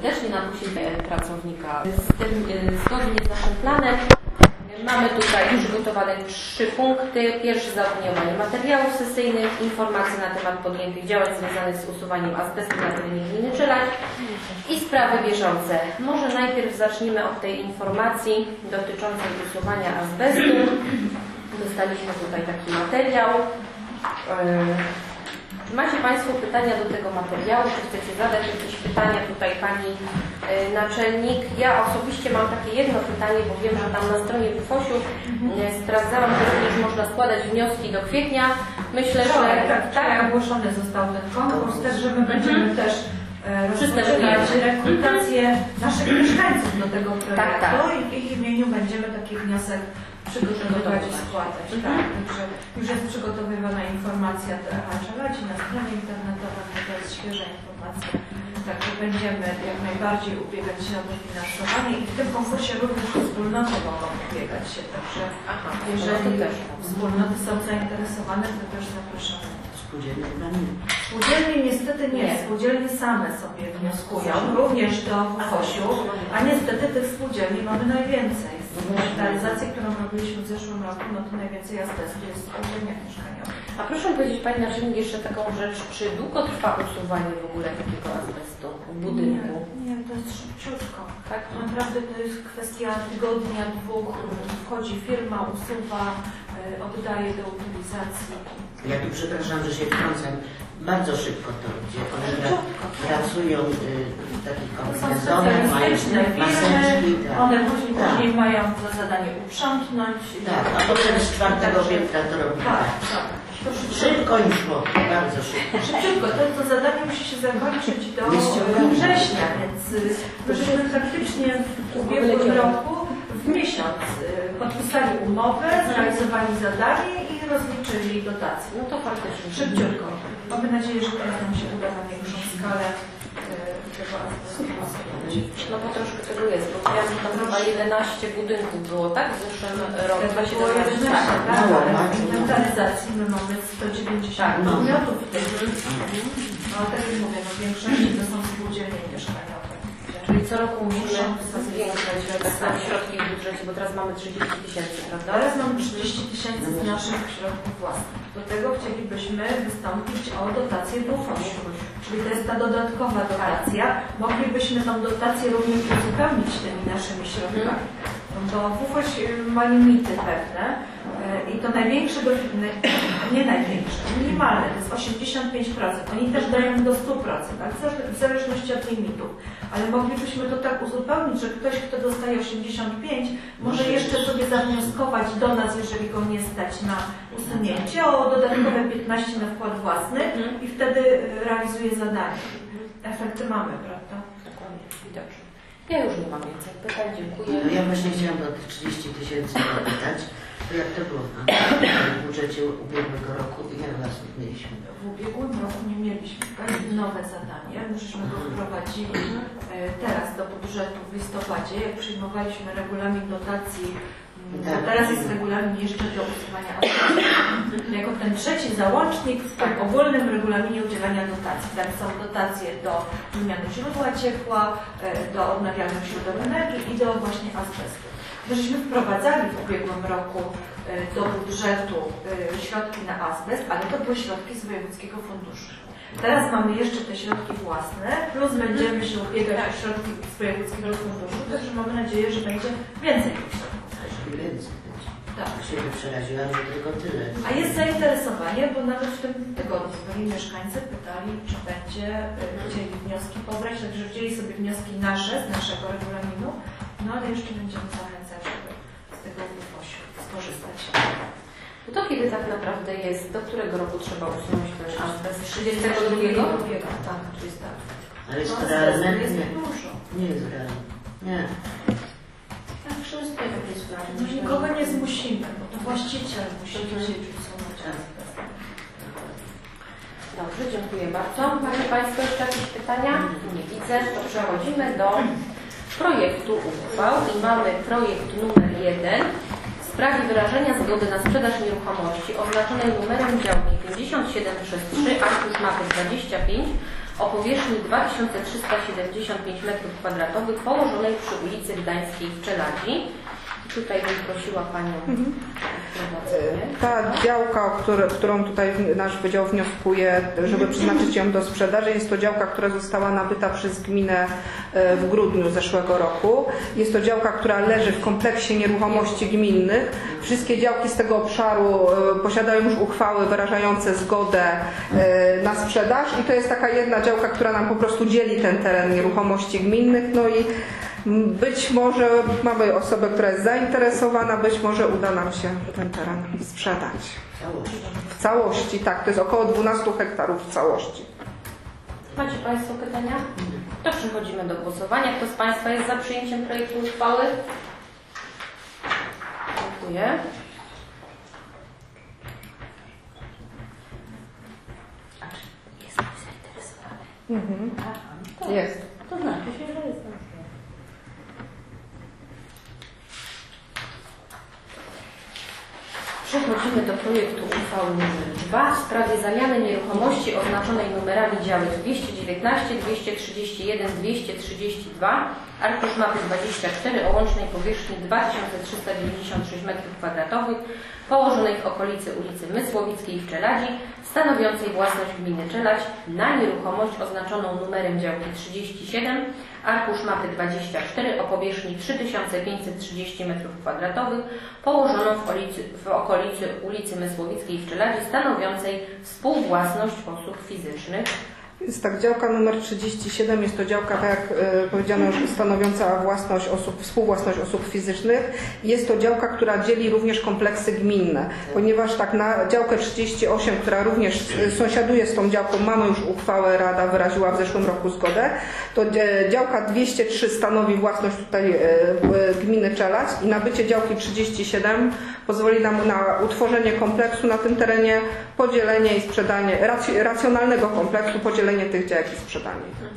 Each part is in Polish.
też nie nadusi pracownika. Zgodnie z naszym planem mamy tutaj przygotowane 3 punkty. Pierwszy zaopiniowanie materiałów sesyjnych, informacje na temat podjętych działań związanych z usuwaniem azbestu na terenie gminy Czelać i sprawy bieżące. Może najpierw zaczniemy od tej informacji dotyczącej usuwania azbestu. Dostaliśmy tutaj taki materiał. Czy macie Państwo pytania do tego materiału? Czy chcecie zadać jakieś pytania tutaj Pani Naczelnik? Ja osobiście mam takie jedno pytanie, bo wiem, że tam na stronie WFOŚ-u sprawdzałam, że również można składać wnioski do kwietnia. Myślę, że tak ogłoszony został ten konkurs, też, że my będziemy też rozpoczynać rekrutację naszych mieszkańców do tego projektu i w ich imieniu będziemy taki wniosek przygotowywać i składać. Tak, także już jest przygotowywana informacja do Echa Czeladzi na stronie internetowej, to jest świeża informacja. Także będziemy jak najbardziej ubiegać się o dofinansowanie i w tym konkursie również wspólnoty mogą ubiegać się. Także jeżeli wspólnoty są zainteresowane, to też zapraszamy. Spółdzielnie niestety nie. Spółdzielnie same sobie wnioskują, również do WFOŚ-u, a niestety tych spółdzielni mamy najwięcej. Realizację, którą robiliśmy w zeszłym roku, no to najwięcej azbestu jest w spółdzielniach mieszkaniowych. A proszę powiedzieć Pani Naczelnik jeszcze taką rzecz, czy długo trwa usuwanie w ogóle takiego azbestu w budynku? Nie, to jest szybciutko. Tak? Naprawdę to jest kwestia tygodnia, 2, wchodzi firma, usuwa, oddaje do utylizacji. Ja tu przepraszam, że się wtrącę. Bardzo szybko to idzie. One pracują w takich kombinezonach, mają maseczki. One później mają za zadanie uprzątnąć. Tak, a potem z 4. piętra to robimy. Tak. Szybko i szło, bardzo szybko. Szybciutko, to zadanie musi się zakończyć do września, więc myśmy praktycznie w ubiegłym roku w miesiąc podpisali umowę, zrealizowali zadanie i rozliczyli dotacje. No to faktycznie szybciutko. Mamy nadzieję, że teraz nam się uda na większą skalę tego No bo troszkę tego jest, bo ja tam chyba 11 budynków było, tak? W zeszłym roku. Było 11, tak? W inwentaryzacji my mamy 190 podmiotów w tej chwili. No tak jak mówię, w większości to są spółdzielnie mieszkaniowe. Czyli co roku musimy zwiększać środki w budżecie, bo teraz mamy 30 000, prawda? Teraz mamy 30 000 z naszych środków własnych. Do tego chcielibyśmy wystąpić o dotację WFOŚ. Czyli to jest ta dodatkowa dotacja. Moglibyśmy tą dotację również uzupełnić tymi naszymi środkami. Bo WFOŚ ma limity pewne i to największe, nie największe, minimalne, to jest 85%. Oni też dają do 100%, ale w zależności od limitów. Ale moglibyśmy to tak uzupełnić, że ktoś, kto dostaje 85, może jeszcze sobie zawnioskować do nas, jeżeli go nie stać na usunięcie, o dodatkowe 15 na wkład własny i wtedy realizuje zadanie. Efekty mamy, prawda? Dokładnie, dobrze. Ja już nie mam więcej pytań, dziękuję. Ja właśnie chciałam o te 30 000 zapytać. To jak to było w budżecie ubiegłego roku i jak was mieliśmy? W ubiegłym roku nie mieliśmy. To jest nowe zadanie. Myśmy go wprowadzili teraz do budżetu w listopadzie, jak przyjmowaliśmy regulamin dotacji. Tak. Teraz jest regulamin jeszcze do usuwania azbestu. Jako ten trzeci załącznik w tym ogólnym regulaminie udzielania dotacji. Tam są dotacje do wymiany źródła ciepła, do odnawialnych źródeł energii i do właśnie azbestu. Żeśmy wprowadzali w ubiegłym roku do budżetu środki na azbest, ale to były środki z Wojewódzkiego Funduszu. Teraz mamy jeszcze te środki własne, plus będziemy się ubiegać o środki z Wojewódzkiego Funduszu, także mamy nadzieję, że będzie więcej tych środków. Więcej. Tak. Się przeraziłam, że tylko tyle. A jest zainteresowanie, bo nawet w tym tygodniu byli mieszkańcy pytali, czy będzie chcieli wnioski pobrać, także wzięli sobie wnioski nasze, z naszego regulaminu, no ale jeszcze będziemy zachęcać, żeby z tego WFOŚ skorzystać. To kiedy tak naprawdę jest, do którego roku trzeba usunąć ten azbest? 32? Tak, to jest tak. Ale jest to realne? Jest Nie. dużo. Nie jest realne. Nie. Tak, wszystko jest realne. No, nikogo nie zmusimy, bo to właściciel musi chcieć usunąć azbest. Dobrze, dziękuję bardzo. Macie Państwo jeszcze jakieś pytania? Nie widzę. To przechodzimy do projektu uchwał i mamy projekt numer 1 w sprawie wyrażenia zgody na sprzedaż nieruchomości oznaczonej numerem działki 57/3, arkusz mapy 25 o powierzchni 2375 m2 położonej przy ulicy Gdańskiej w Czeladzi. Tutaj bym prosiła Panią o prowadzenie. Ta działka, którą tutaj nasz wydział wnioskuje, żeby przeznaczyć ją do sprzedaży, jest to działka, która została nabyta przez gminę w grudniu zeszłego roku. Jest to działka, która leży w kompleksie nieruchomości gminnych. Wszystkie działki z tego obszaru posiadają już uchwały wyrażające zgodę na sprzedaż i to jest taka jedna działka, która nam po prostu dzieli ten teren nieruchomości gminnych. No i być może mamy osobę, która jest zainteresowana, być może uda nam się ten teren sprzedać. W całości, tak, to jest około 12 hektarów w całości. Macie Państwo pytania? To przechodzimy do głosowania. Kto z Państwa jest za przyjęciem projektu uchwały? Dziękuję. Jest Pani zainteresowany? Jest. To znaczy się, że jestem. Przechodzimy do projektu uchwały nr 2 w sprawie zamiany nieruchomości oznaczonej numerami działek 219, 231, 232, arkusz mapy 24 o łącznej powierzchni 2396 m2 położonej w okolicy ulicy Mysłowickiej w Czeladzi, stanowiącej własność gminy Czeladź na nieruchomość oznaczoną numerem działki 37, arkusz mapy 24 o powierzchni 3530 m2 położoną w okolicy ulicy Mysłowickiej w Czeladzi, stanowiącej współwłasność osób fizycznych. Jest tak, działka numer 37 jest to działka, tak jak powiedziano, już stanowiąca własność osób, współwłasność osób fizycznych. Jest to działka, która dzieli również kompleksy gminne, ponieważ tak na działkę 38, która również sąsiaduje z tą działką, mamy już uchwałę, Rada wyraziła w zeszłym roku zgodę, to działka 203 stanowi własność tutaj gminy Czeladź i nabycie działki 37 pozwoli nam na utworzenie kompleksu na tym terenie, podzielenie i sprzedanie, racjonalnego kompleksu, podzielenie tych działek i sprzedanie.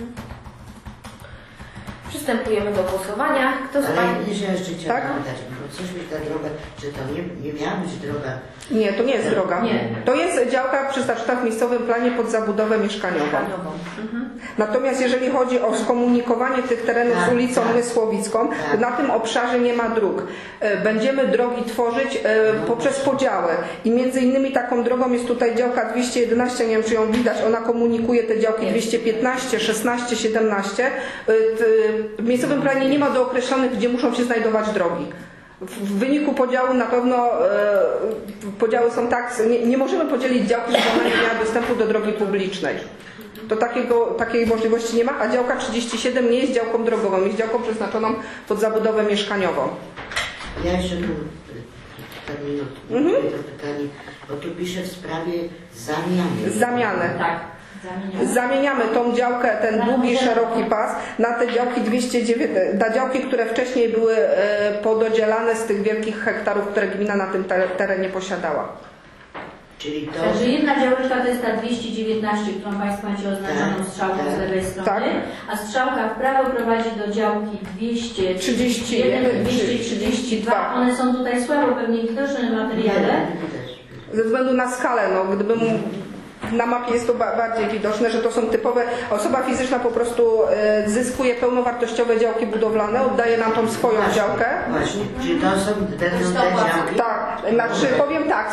Przystępujemy do głosowania. Kto z Ale Państwa... ja jeszcze chciałam Tak? pytać, bo coś mi ta droga, czy to nie miała być droga? Nie, to nie jest droga. Nie. To jest działka przeznaczona w miejscowym planie pod zabudowę mieszkaniową. Natomiast jeżeli chodzi o skomunikowanie tych terenów z ulicą Mysłowicką, to na tym obszarze nie ma dróg. Będziemy drogi tworzyć poprzez podziały i między innymi taką drogą jest tutaj działka 211, nie wiem czy ją widać, ona komunikuje te działki 215, 16, 17. W miejscowym planie nie ma dookreślonych, gdzie muszą się znajdować drogi. W wyniku podziału na pewno podziały są tak, nie możemy podzielić działki, żeby ona nie miała dostępu do drogi publicznej. To takiej możliwości nie ma, a działka 37 nie jest działką drogową, jest działką przeznaczoną pod zabudowę mieszkaniową. Ja jeszcze tu minutę to pytanie, bo tu pisze w sprawie zamiany. Tak. Zamieniamy tą działkę, ten długi, szeroki pas na te działki 209, na działki, które wcześniej były pododzielane z tych wielkich hektarów, które gmina na tym terenie posiadała. Czyli to... Także jedna działeczka to jest ta 219, którą Państwo macie oznaczoną strzałką z lewej strony, tak. A strzałka w prawo prowadzi do działki 231, 232. One są tutaj słabo pewnie widoczne w materiale. Ze względu na skalę, no gdybym na mapie jest to bardziej widoczne, że to są typowe, osoba fizyczna po prostu zyskuje pełnowartościowe działki budowlane, oddaje nam tą swoją działkę. Właśnie, czyli to są te działki? Tak, znaczy powiem tak,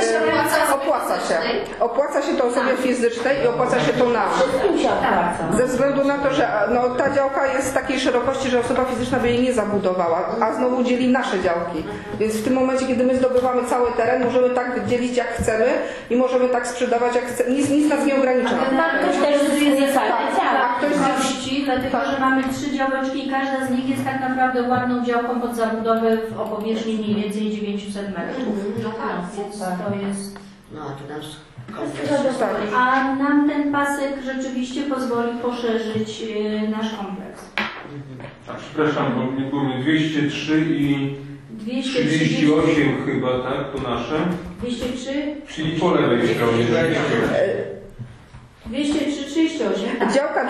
opłaca się to osobie fizycznej i opłaca się to nam. Ze względu na to, że no, ta działka jest takiej szerokości, że osoba fizyczna by jej nie zabudowała, a znowu dzieli nasze działki. Więc w tym momencie, kiedy my zdobywamy cały teren, możemy tak dzielić jak chcemy i możemy tak sprzedawać jak chcemy. Nic nas nie ogranicza. Ktoś też decyduje tak, ktoś dlatego że mamy 3 działeczki i każda z nich jest tak naprawdę ładną działką pod zabudowę o powierzchni mniej więcej 900 metrów. Więc to jest... No a tu nasz A nam ten pasek rzeczywiście pozwoli poszerzyć nasz kompleks. A przepraszam, bo było mnie 203 i 38 chyba, tak? To nasze. 203? Czyli po lewej stronie. 203-38. Działka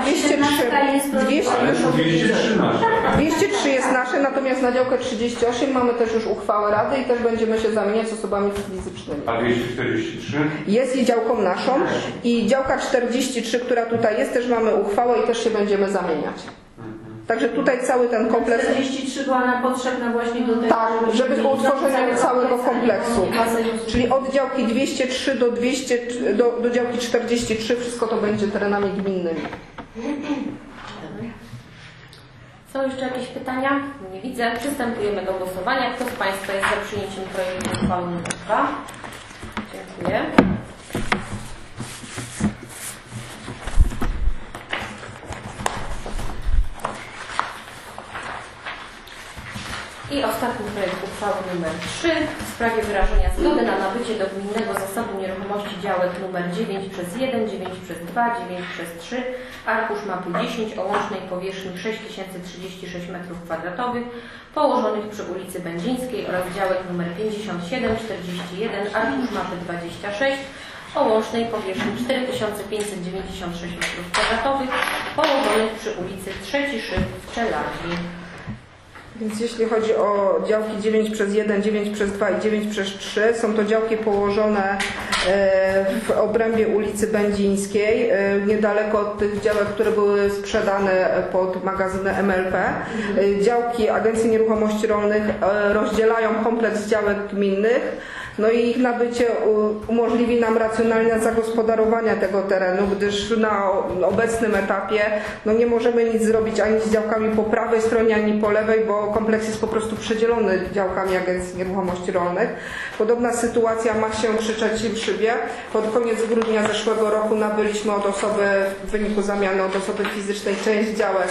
203 jest nasze, natomiast na działkę 38 mamy też już uchwałę Rady i też będziemy się zamieniać z osobami fizycznymi. A 243? Jest i działką naszą i działka 43, która tutaj jest, też mamy uchwałę i też się będziemy zamieniać. Także tutaj cały ten kompleks... 43 była nam potrzebna właśnie do tego, tak, żeby utworzenia całego kompleksu. Czyli od działki 203 do działki 43 wszystko to będzie terenami gminnymi. Są jeszcze jakieś pytania? Nie widzę. Przystępujemy do głosowania. Kto z Państwa jest za przyjęciem projektu uchwały nr 2? Dziękuję. I ostatni projekt uchwały nr 3 w sprawie wyrażenia zgody na nabycie do Gminnego Zasobu Nieruchomości działek nr 9/1, 9/2, 9/3, arkusz mapy 10 o łącznej powierzchni 6036 m2 położonych przy ulicy Będzińskiej oraz działek nr 57, 41, arkusz mapy 26 o łącznej powierzchni 4596 m2 położonych przy ulicy Trzeci Szyb w Czeladni. Więc jeśli chodzi o działki 9/1, 9/2 i 9/3, są to działki położone w obrębie ulicy Będzińskiej, niedaleko od tych działek, które były sprzedane pod magazyny MLP. Działki Agencji Nieruchomości Rolnych rozdzielają kompleks działek gminnych. No i ich nabycie umożliwi nam racjonalne zagospodarowanie tego terenu, gdyż na obecnym etapie nie możemy nic zrobić ani z działkami po prawej stronie, ani po lewej, bo kompleks jest po prostu przedzielony działkami Agencji Nieruchomości Rolnych. Podobna sytuacja ma się przy Trzecim-Szybie. Pod koniec grudnia zeszłego roku nabyliśmy od osoby, w wyniku zamiany od osoby fizycznej część działek,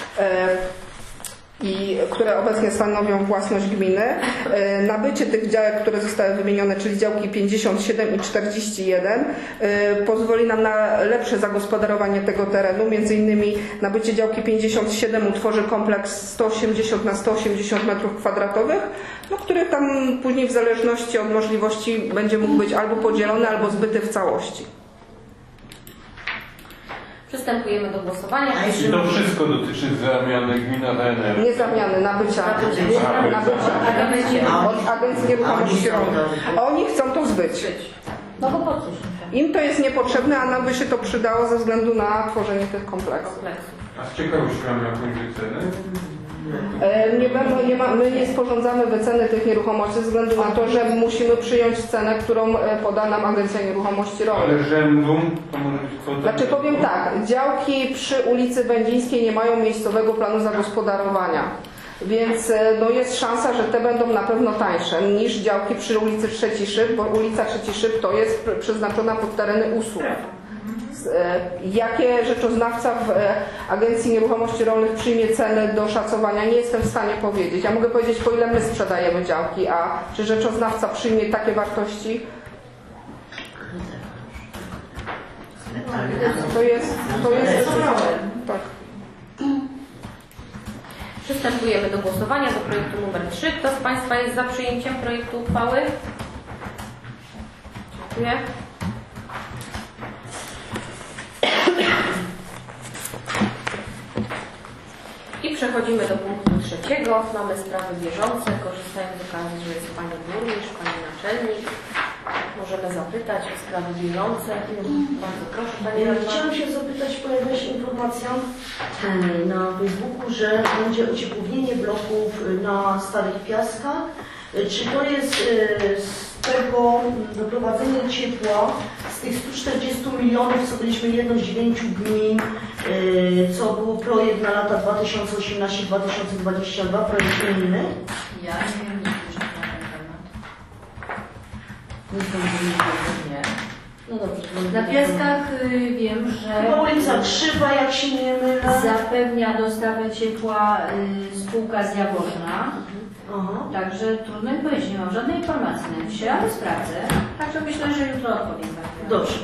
które obecnie stanowią własność gminy. Nabycie tych działek, które zostały wymienione, czyli działki 57 i 41, pozwoli nam na lepsze zagospodarowanie tego terenu. Między innymi nabycie działki 57 utworzy kompleks 180 na 180 m2, który tam później w zależności od możliwości będzie mógł być albo podzielony, albo zbyty w całości. Przystępujemy do głosowania. I to wszystko dotyczy zamiany gmina DNR. Nie zamiany, nabycia. Od Agencji Nieruchomości Rolnych. Oni chcą to zbyć. No bo po co? Im to jest niepotrzebne, a nam by się to przydało ze względu na tworzenie tych kompleksów. A z ciekawości mamy jakąś wycenę? My nie sporządzamy wyceny tych nieruchomości ze względu na to, że musimy przyjąć cenę, którą poda nam Agencja Nieruchomości Rolnych. Ale rzędu to może być kwota? Znaczy powiem tak, działki przy ulicy Będzińskiej nie mają miejscowego planu zagospodarowania. Więc jest szansa, że te będą na pewno tańsze niż działki przy ulicy Trzeci Szyb, bo ulica Trzeci Szyb to jest przeznaczona pod tereny usług. Jakie rzeczoznawca w Agencji Nieruchomości Rolnych przyjmie ceny do szacowania, nie jestem w stanie powiedzieć. Ja mogę powiedzieć, po ile my sprzedajemy działki, a czy rzeczoznawca przyjmie takie wartości? To jest tak. Przystępujemy do głosowania do projektu numer 3. Kto z Państwa jest za przyjęciem projektu uchwały? Dziękuję. I przechodzimy do punktu 3. Mamy sprawy bieżące. Korzystając z okazji, że jest Pani Burmistrz, Pani Naczelnik, możemy zapytać o sprawy bieżące. Bardzo proszę Pani Radna. Chciałam się zapytać, pojawia się informacja na Facebooku, że będzie ociepłownienie bloków na Starych Piaskach. Czy to jest z tego doprowadzenie ciepła z tych 140 milionów, co byliśmy jedną z 9 gmin, co był projekt na lata 2018-2022, projekt unijny? Ja nie wiem, nic na ten temat. Nie. No dobrze. Na Piaskach wiem, że Chyba ulica Krzywa, jak się nie mylę. zapewnia dostawę ciepła spółka z Jaworzna. Aha. Także trudno mi powiedzieć, nie mam żadnej informacji na dzisiaj, ale sprawdzę. Także myślę, że jutro odpowiem. Dobrze.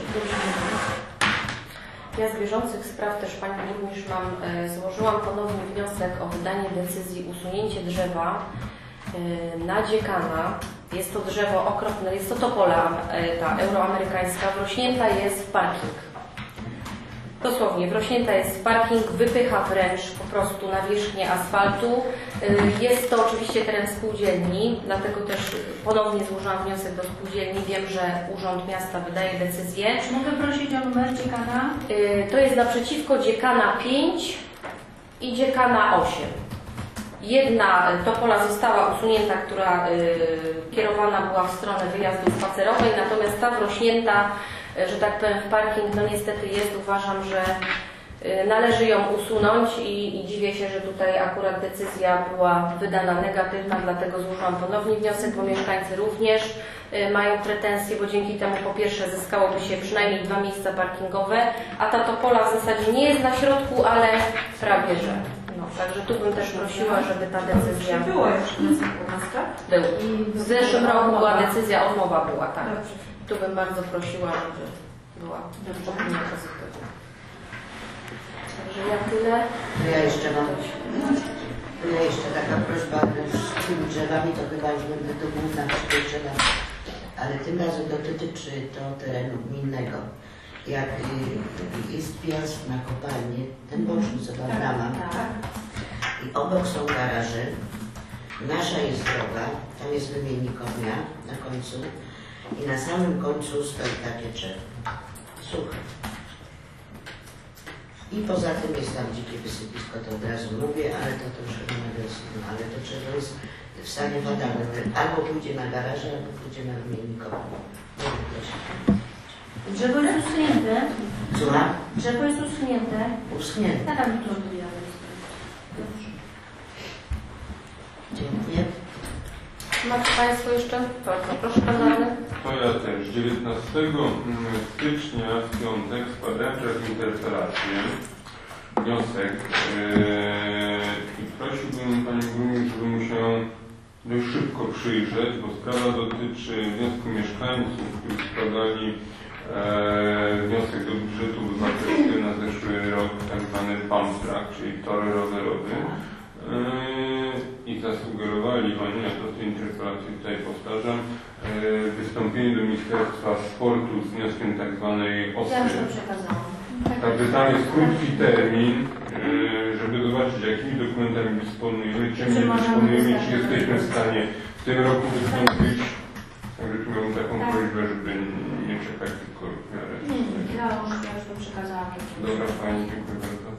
Ja z bieżących spraw też Pani Burmistrz złożyłam ponownie wniosek o wydanie decyzji usunięcie drzewa na Dziekana. Jest to drzewo okropne, jest to topola ta euroamerykańska, wrośnięta jest w parking. Dosłownie, wrośnięta jest parking, wypycha wręcz po prostu nawierzchnię asfaltu. Jest to oczywiście teren spółdzielni, dlatego też ponownie złożyłam wniosek do spółdzielni. Wiem, że Urząd Miasta wydaje decyzję. Czy mogę prosić o numer dziekana? To jest naprzeciwko dziekana 5 i dziekana 8. Jedna topola została usunięta, która kierowana była w stronę wyjazdu spacerowej, natomiast ta wrośnięta, że tak powiem, w parking, no niestety jest. Uważam, że należy ją usunąć i dziwię się, że tutaj akurat decyzja była wydana negatywna, dlatego złożyłam ponownie wniosek, bo mieszkańcy również mają pretensje, bo dzięki temu po pierwsze zyskałoby się przynajmniej 2 miejsca parkingowe, a ta topola w zasadzie nie jest na środku, ale prawie że. No, także tu bym też prosiła, żeby ta decyzja... Było już wniosek u nas, tak? Był. W zeszłym roku była decyzja, odmowa była, tak. Tu bym bardzo prosiła, żeby była opinia pozytywna. Także ja tyle. Ja jeszcze taka prośba, z tymi drzewami to chyba już będę do główna przyjrzeć, ale tym razem dotyczy to terenu gminnego. Jak jest wjazd na kopalnię, ten boczny, co ta brama, i obok są garaże, nasza jest droga, tam jest wymiennik ognia na końcu i na samym końcu stoi takie drzewo, suche. I poza tym jest tam dzikie wysypisko, to od razu mówię, ale to troszkę magazynu, ale to drzewo jest w stanie fatalnym. Albo pójdzie na garaże, albo pójdzie na wymiennik ognia. Drzewo jest usunięte. Słucham? Drzewo jest usunięte. Uschnięte. Tak, tam to odbijamy. Dziękuję. Macie Państwo jeszcze? Bardzo proszę, Pan Radny. To ja też. 19 stycznia w piątek składałem przez interpelację wniosek i prosiłbym Panią Burmistrz, żeby mu się dość szybko przyjrzeć, bo sprawa dotyczy wniosku mieszkańców, którzy składali wniosek do budżetu obywatelskiego na zeszły rok, tak zwany pump track, czyli tor rowerowy. I zasugerowali oni, ja to w tej interpelacji tutaj powtarzam, wystąpienie do Ministerstwa Sportu z wnioskiem tak zwanej OSY. Ja już to przekazałam. Także tam jest krótki termin, żeby zobaczyć, jakimi dokumentami dysponujemy, czym nie dysponujemy, czy jesteśmy w stanie w tym roku wystąpić. Także tu mam taką prośbę, żeby nie czekać tylko w miarę. Ja już to przekazałam. Dobra, Pani, dziękuję bardzo.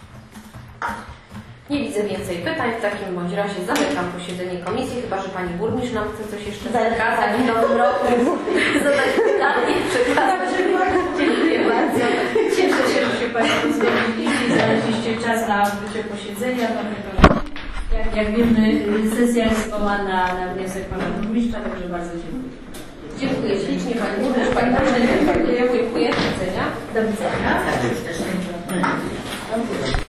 Nie widzę więcej pytań. W takim bądź razie zamykam posiedzenie komisji, chyba że Pani Burmistrz nam chce coś jeszcze przekazać w nowym roku. Zadać pytanie, przekazać. Dziękuję bardzo. Cieszę się, że się Państwo zgodziliście i znaleźliście czas na odbycie posiedzenia. Jak wiemy, sesja jest zwołana na wniosek Pana Burmistrza, także bardzo dziękuję. Dziękuję ślicznie Pani Burmistrz, Pani Marzenka. Dziękuję. Do widzenia. Do widzenia.